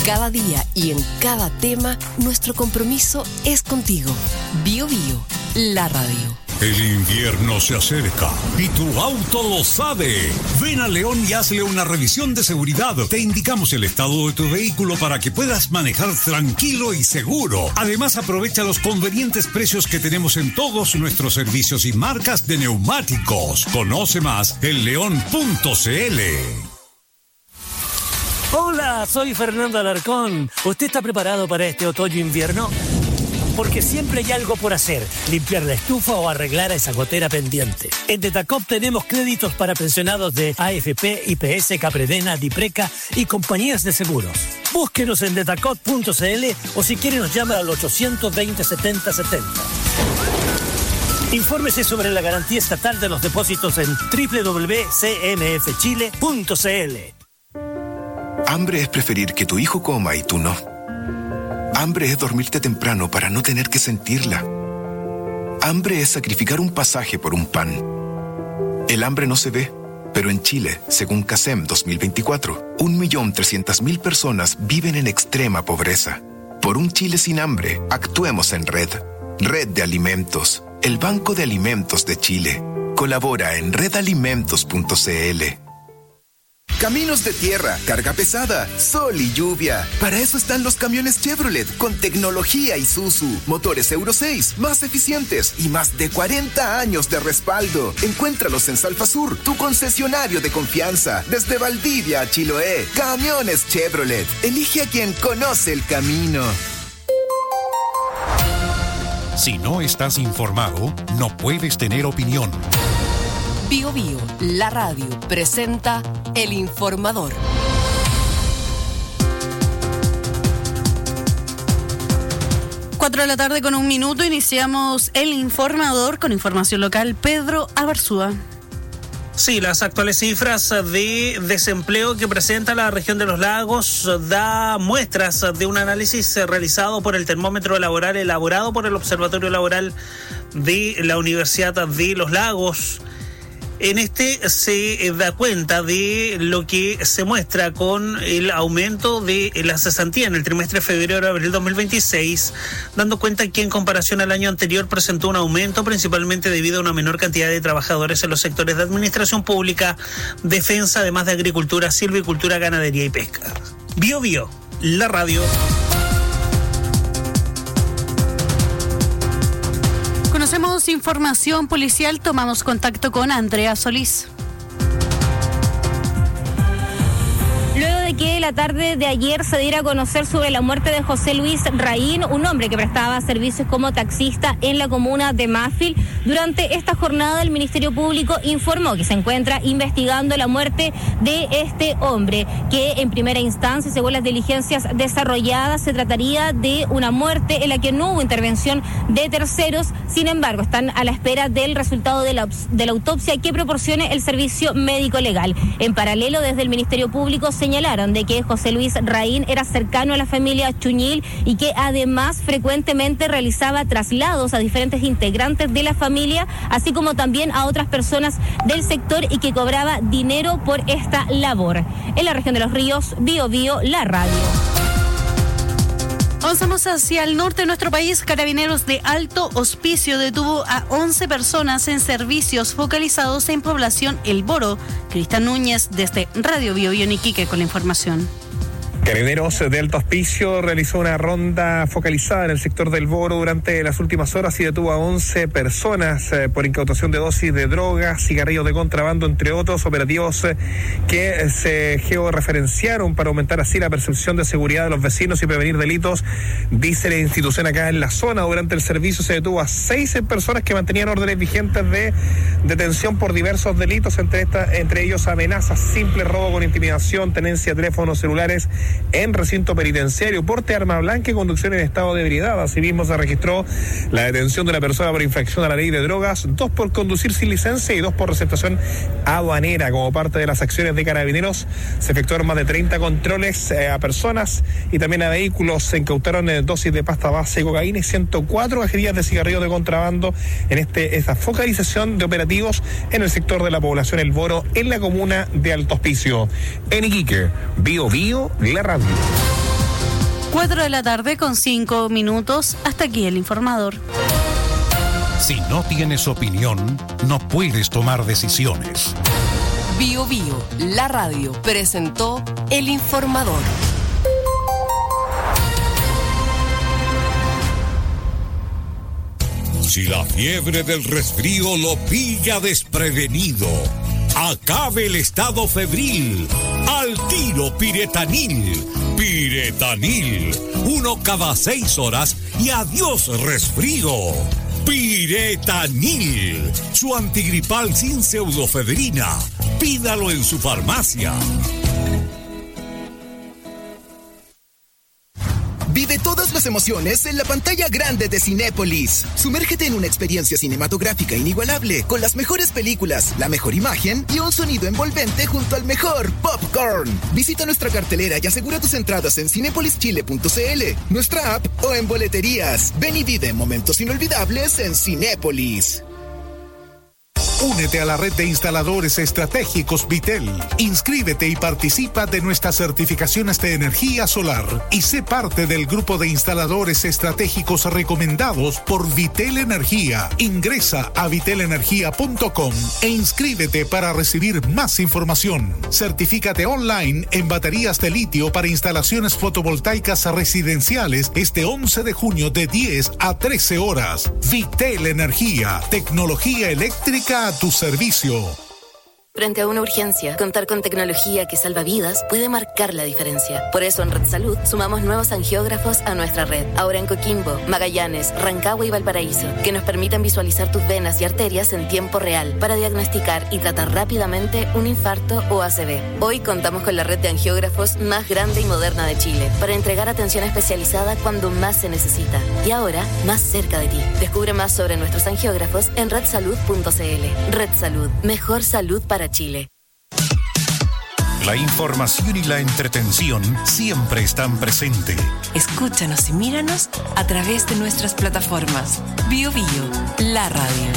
Cada día y en cada tema, nuestro compromiso es contigo. Bio Bio, la radio. El invierno se acerca y tu auto lo sabe. Ven a León y hazle una revisión de seguridad. Te indicamos el estado de tu vehículo para que puedas manejar tranquilo y seguro. Además, aprovecha los convenientes precios que tenemos en todos nuestros servicios y marcas de neumáticos. Conoce más en león.cl. Hola, soy Fernando Alarcón. ¿Usted está preparado para este otoño-invierno? Porque siempre hay algo por hacer, limpiar la estufa o arreglar esa gotera pendiente. En Detacop tenemos créditos para pensionados de AFP, IPS, Capredena, Dipreca y compañías de seguros. Búsquenos en detacop.cl o si quiere nos llama al 820 70 70. Infórmese sobre la garantía estatal de los depósitos en www.cmfchile.cl. Hambre es preferir que tu hijo coma y tú no. Hambre es dormirte temprano para no tener que sentirla. Hambre es sacrificar un pasaje por un pan. El hambre no se ve, pero en Chile, según CASEM 2024, 1.300.000 personas viven en extrema pobreza. Por un Chile sin hambre, actuemos en Red. Red de Alimentos, el Banco de Alimentos de Chile. Colabora en redalimentos.cl. Caminos de tierra, carga pesada, sol y lluvia. Para eso están los camiones Chevrolet con tecnología Isuzu, motores Euro 6, más eficientes y más de 40 años de respaldo. Encuéntralos en Salfasur, tu concesionario de confianza. Desde Valdivia a Chiloé, camiones Chevrolet. Elige a quien conoce el camino. Si no estás informado, no puedes tener opinión. Bio Bio, la radio, presenta El Informador. Cuatro de la tarde con 1 minuto, iniciamos El Informador con información local. Pedro Abarzúa. Sí, las actuales cifras de desempleo que presenta la región de los lagos da muestras de un análisis realizado por el termómetro laboral elaborado por el Observatorio Laboral de la Universidad de los Lagos. En este se da cuenta de lo que se muestra con el aumento de la cesantía en el trimestre febrero-abril 2026, dando cuenta que en comparación al año anterior presentó un aumento principalmente debido a una menor cantidad de trabajadores en los sectores de administración pública, defensa, además de agricultura, silvicultura, ganadería y pesca. Bio Bio, la radio. Conocemos información policial, tomamos contacto con Andrea Solís. Luego de que la tarde de ayer se diera a conocer sobre la muerte de José Luis Raín, un hombre que prestaba servicios como taxista en la comuna de Mafil, durante esta jornada el Ministerio Público informó que se encuentra investigando la muerte de este hombre, que en primera instancia, según las diligencias desarrolladas, se trataría de una muerte en la que no hubo intervención de terceros. Sin embargo, están a la espera del resultado de la autopsia que proporcione el servicio médico legal. En paralelo, desde el Ministerio Público señalaron de que José Luis Raín era cercano a la familia Chuñil y que además frecuentemente realizaba traslados a diferentes integrantes de la familia, así como también a otras personas del sector, y que cobraba dinero por esta labor. En la región de Los Ríos, Bio Bio, la radio. Avanzamos hacia el norte de nuestro país. Carabineros de Alto Hospicio detuvo a 11 personas en servicios focalizados en población El Boro. Cristian Núñez desde Radio Bio Bio en Iquique con la información. Carabineros de Alto Hospicio realizó una ronda focalizada en el sector del Boro durante las últimas horas y detuvo a 11 personas por incautación de dosis de drogas, cigarrillos de contrabando, entre otros operativos que se georreferenciaron para aumentar así la percepción de seguridad de los vecinos y prevenir delitos, dice la institución acá en la zona. Durante el servicio se detuvo a 6 personas que mantenían órdenes vigentes de detención por diversos delitos, entre ellos amenazas, simple robo con intimidación, tenencia de teléfonos celulares en recinto penitenciario, porte de arma blanca y conducción en estado de ebriedad. Asimismo, se registró la detención de una persona por infracción a la ley de drogas, 2 por conducir sin licencia y 2 por receptación aduanera. Como parte de las acciones de Carabineros, se efectuaron más de 30 controles a personas y también a vehículos. Se incautaron dosis de pasta base de cocaína y 104 cajetillas de cigarrillos de contrabando en esta focalización de operativos en el sector de la población El Boro, en la comuna de Alto Hospicio. En Iquique, Bio Bio, la radio. 4 de la tarde con 5 minutos. Hasta aquí el informador. Si no tienes opinión, no puedes tomar decisiones. Bio Bio, la radio, presentó El Informador. Si la fiebre del resfrío lo pilla desprevenido, acabe el estado febril. Al tiro Piretanil. Piretanil. 1 cada 6 horas y adiós resfrío. Piretanil. Su antigripal sin pseudofedrina. Pídalo en su farmacia. Vive todas las emociones en la pantalla grande de Cinépolis. Sumérgete en una experiencia cinematográfica inigualable, con las mejores películas, la mejor imagen y un sonido envolvente junto al mejor popcorn. Visita nuestra cartelera y asegura tus entradas en cinepolischile.cl, nuestra app o en boleterías. Ven y vive momentos inolvidables en Cinépolis. Únete a la red de instaladores estratégicos Vitel. Inscríbete y participa de nuestras certificaciones de energía solar y sé parte del grupo de instaladores estratégicos recomendados por Vitel Energía. Ingresa a vitelenergia.com e inscríbete para recibir más información. Certifícate online en baterías de litio para instalaciones fotovoltaicas residenciales este 11 de junio de 10 a 13 horas. Vitel Energía, tecnología eléctrica a tu servicio. Frente a una urgencia, contar con tecnología que salva vidas puede marcar la diferencia. Por eso en Red Salud sumamos nuevos angiógrafos a nuestra red. Ahora en Coquimbo, Magallanes, Rancagua y Valparaíso, que nos permiten visualizar tus venas y arterias en tiempo real para diagnosticar y tratar rápidamente un infarto o ACV. Hoy contamos con la red de angiógrafos más grande y moderna de Chile para entregar atención especializada cuando más se necesita. Y ahora, más cerca de ti. Descubre más sobre nuestros angiógrafos en redsalud.cl. Red Salud. Mejor salud para Chile. La información y la entretención siempre están presentes. Escúchanos y míranos a través de nuestras plataformas. Bio Bio, la radio.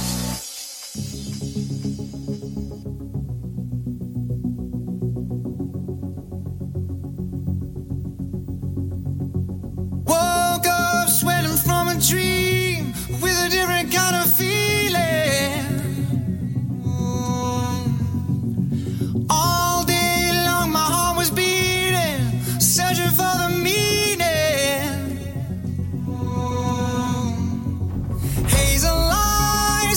Woke up sweating from a dream with a different kind of feeling. All day long my heart was beating, searching for the meaning. Hazel light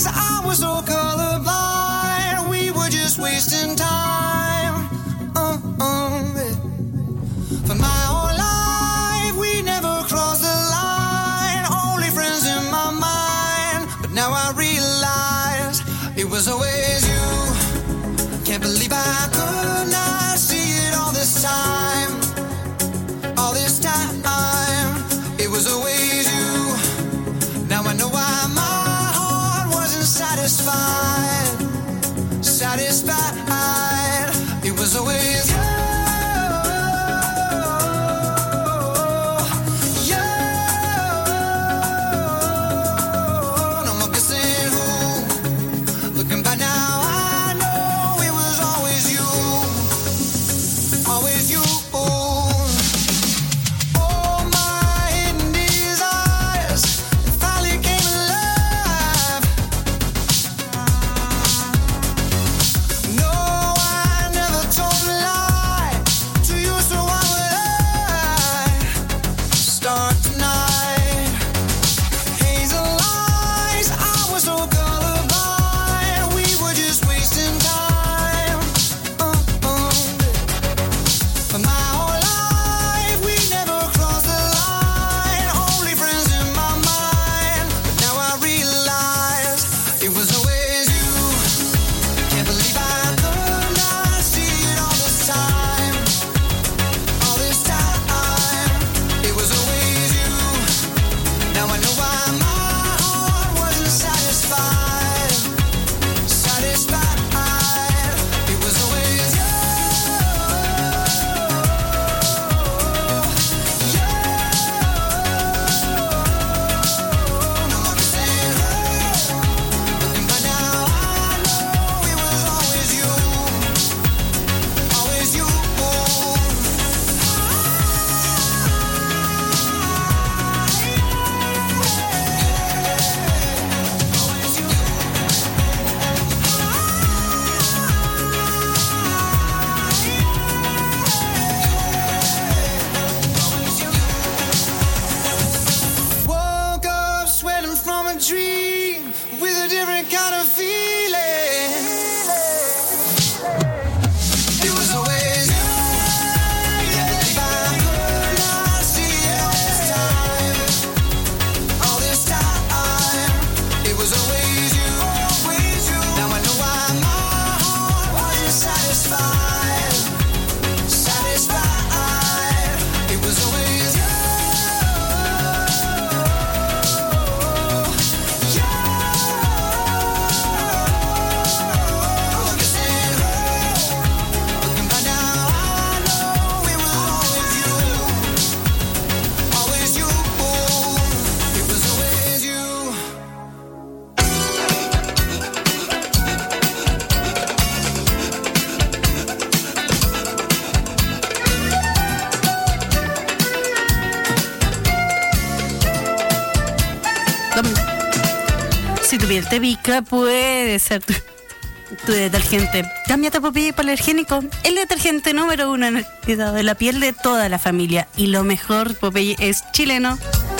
tu piel te pica, puede ser tu detergente. Cámbiate a Popeye hipoalergénico, el detergente número 1 en el cuidado de la piel de toda la familia. Y lo mejor, Popeye es chileno.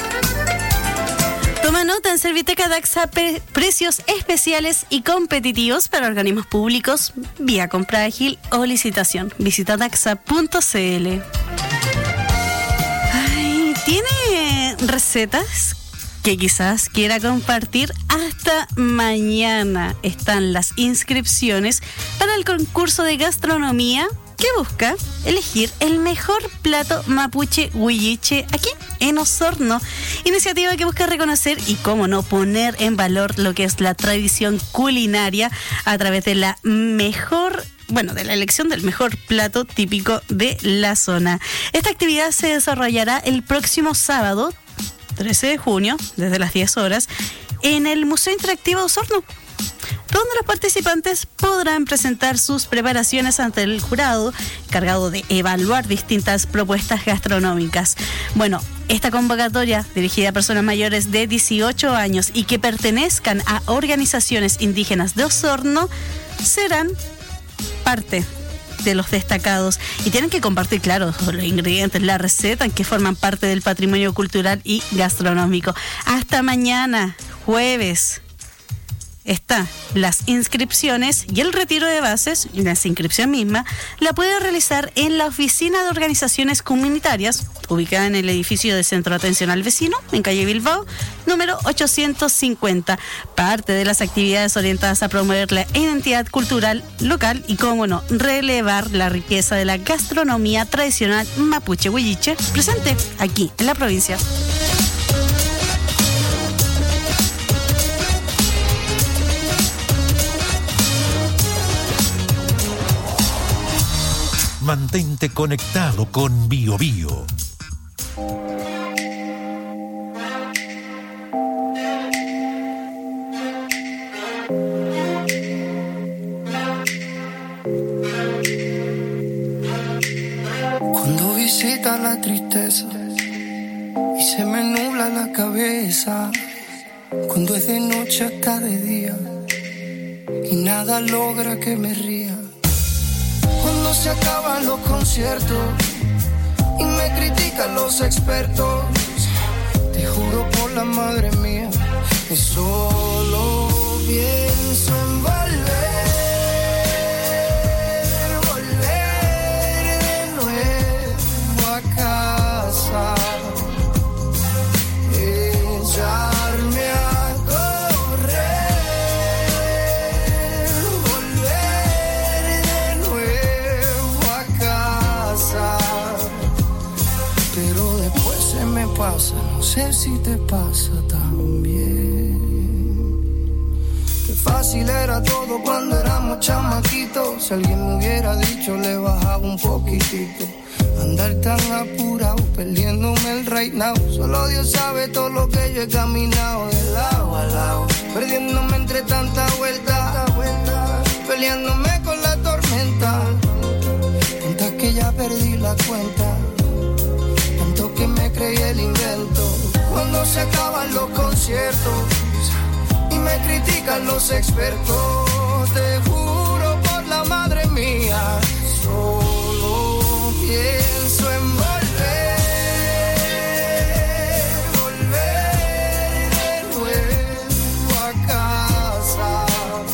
Toma nota, en Serviteca Daxa, precios especiales y competitivos para organismos públicos vía compra ágil o licitación. Visita daxa.cl. Ay, ¿tiene recetas que quizás quiera compartir? Hasta mañana están las inscripciones para el concurso de gastronomía que busca elegir el mejor plato mapuche huilliche aquí en Osorno. Iniciativa que busca reconocer y, cómo no, poner en valor lo que es la tradición culinaria a través de la elección del mejor plato típico de la zona. Esta actividad se desarrollará el próximo sábado 13 de junio, desde las 10 horas, en el Museo Interactivo de Osorno, donde los participantes podrán presentar sus preparaciones ante el jurado, encargado de evaluar distintas propuestas gastronómicas. Bueno, esta convocatoria, dirigida a personas mayores de 18 años y que pertenezcan a organizaciones indígenas de Osorno, serán parte de los destacados y tienen que compartir, claro, los ingredientes, la receta que forman parte del patrimonio cultural y gastronómico. Hasta mañana, jueves, están las inscripciones y el retiro de bases, y la inscripción misma la puede realizar en la Oficina de Organizaciones Comunitarias, ubicada en el edificio de Centro de Atención al Vecino, en calle Bilbao, número 850. Parte de las actividades orientadas a promover la identidad cultural local y, cómo no, relevar la riqueza de la gastronomía tradicional mapuche huilliche presente aquí en la provincia. Mantente conectado con BioBio. Cuando visita la tristeza y se me nubla la cabeza, cuando es de noche hasta de día y nada logra que me ría. Cuando se acaban los conciertos y me critican los expertos, te juro por la madre mía que solo pienso en volver de nuevo a casa, echarme a pasa, no sé si te pasa también. Qué fácil era todo cuando éramos chamaquitos. Si alguien me hubiera dicho, le bajaba un poquitito. Andar tan apurado, perdiéndome el right now. Solo Dios sabe todo lo que yo he caminado de lado a lado, perdiéndome entre tanta vuelta, peleándome con la tormenta. Tantas que ya perdí la cuenta, que me creí el invento. Cuando se acaban los conciertos y me critican los expertos, te juro por la madre mía, solo pienso en volver de nuevo a casa,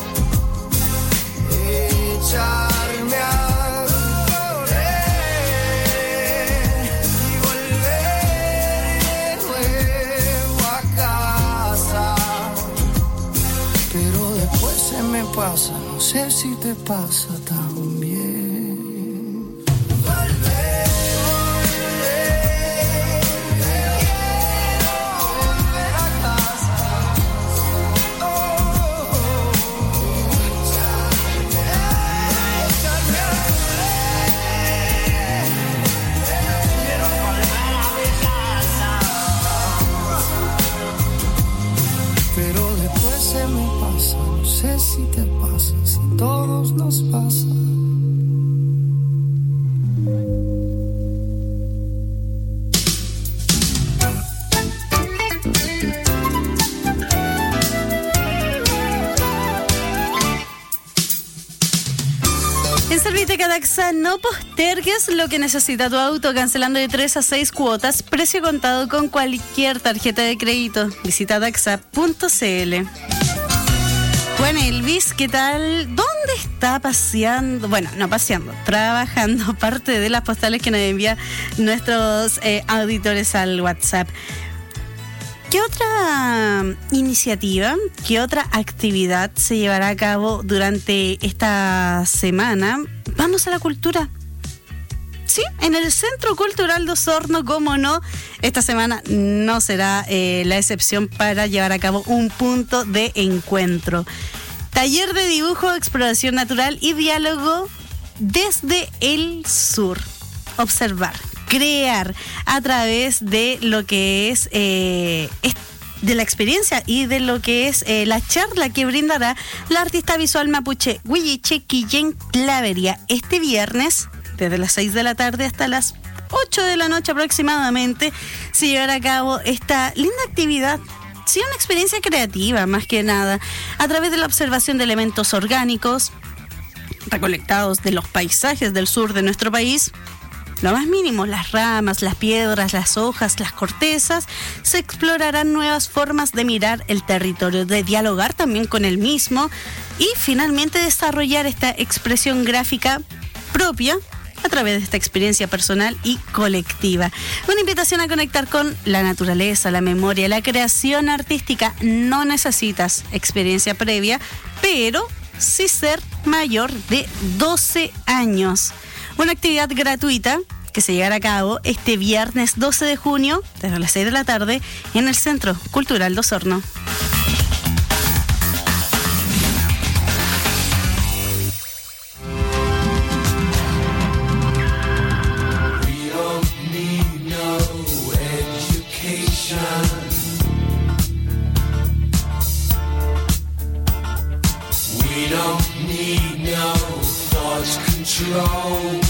echarme a pasa, no sé si te pasa también. Volver a casa. Quiero volver a mi casa. Pero después se me pasa. No sé si te pasa, si todos nos pasa. Serviteca Daxa, no postergues lo que necesita tu auto, cancelando de 3 a 6 cuotas, precio contado con cualquier tarjeta de crédito. Visita daxa.cl. Juan Elvis, ¿qué tal? ¿Dónde está paseando? Bueno, no paseando, trabajando parte de las postales que nos envían nuestros auditores al WhatsApp. ¿Qué otra iniciativa, qué otra actividad se llevará a cabo durante esta semana? Vamos a la cultura. Sí, en el Centro Cultural de Osorno, cómo no, esta semana no será la excepción para llevar a cabo un punto de encuentro. Taller de dibujo, exploración natural y diálogo desde el sur. Observar, crear a través de lo que es de la experiencia y de lo que es la charla que brindará la artista visual mapuche Huilliche Quillén Clavería este viernes desde las 6 de la tarde hasta las 8 de la noche aproximadamente. Se llevará a cabo esta linda actividad. Sí, una experiencia creativa más que nada, a través de la observación de elementos orgánicos recolectados de los paisajes del sur de nuestro país. Lo más mínimo, las ramas, las piedras, las hojas, las cortezas, se explorarán nuevas formas de mirar el territorio, de dialogar también con el mismo y finalmente desarrollar esta expresión gráfica propia a través de esta experiencia personal y colectiva. Una invitación a conectar con la naturaleza, la memoria, la creación artística. No necesitas experiencia previa, pero sí ser mayor de 12 años. Una actividad gratuita que se llevará a cabo este viernes 12 de junio desde las 6 de la tarde en el Centro Cultural de Osorno. We don't need no thought control.